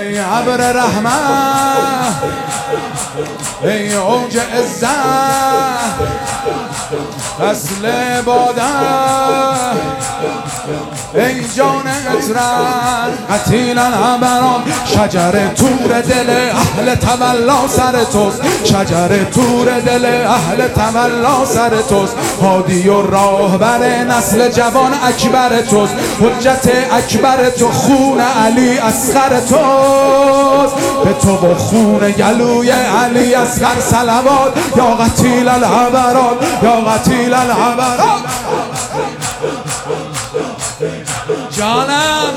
ای ابر رحمت، ای اوج عزت، اصل عبادت، ای جان اطرت، قتیل العبران. شجر تور دل اهل تولا سر توست، شجر تور دل اهل تولا سر توست. هادی و راهبر نسل جوان اکبر توست، حجت اکبر تو، خون علی اصغر توست. به تو و خون گلوی علی اصغر صلوات. یا قتیل العبرات، یا قتیل العبرات. جانم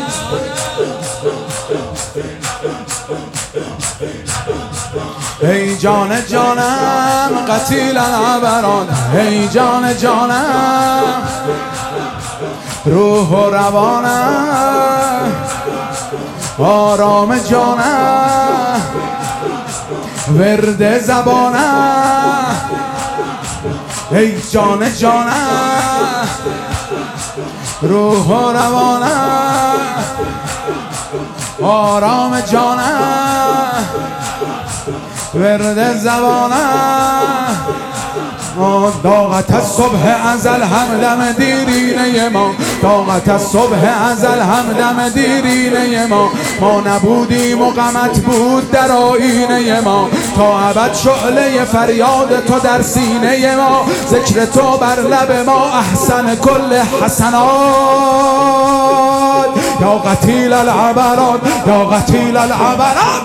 ای جان جانم قتیل العبرات، ای جان جانم روح و روانم، آرام جانم ورد زبانم. ای جان جانم روح و روانم، آرام جانم ورد زبانم. داغت از صبح ازل همدم دیرینه ما، داغت از صبح ازل همدم دیرینه ما. ما نبودیم و غمت بود در آینه ما، تا ابد شعله فریاد تو در سینه ما. ذکر تو بر لب ما احسن کل حسنات. یا قتیل العبرات، یا قتیل العبرات.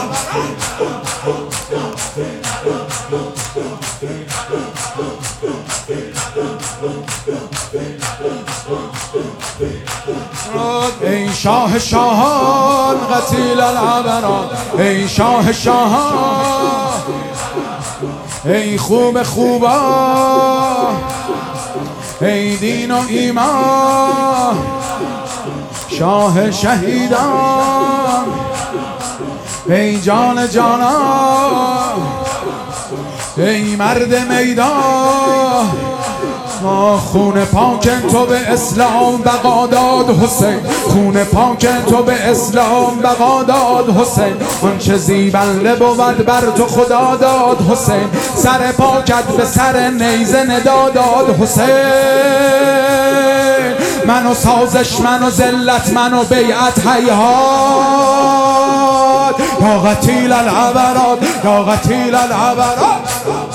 ای شاه شاهان قتیل العبرات، ای شاه شاهان، ای خوب خوبا، ای دین و ایمان، شاه شهیدان، ای جان جانان، ای مرد میدان. ما خون پاک تو به اسلام بقا داد حسین، خون پاک تو به اسلام بقا داد حسین. آنچه زیبنده بود بر تو خدا داد حسین، سر پاکت به سر نیزه ندا داد حسین. من و سازش، من و ذلت، من و بیعت هیهات. یا قتیل العبرات، یا قتیل العبرات.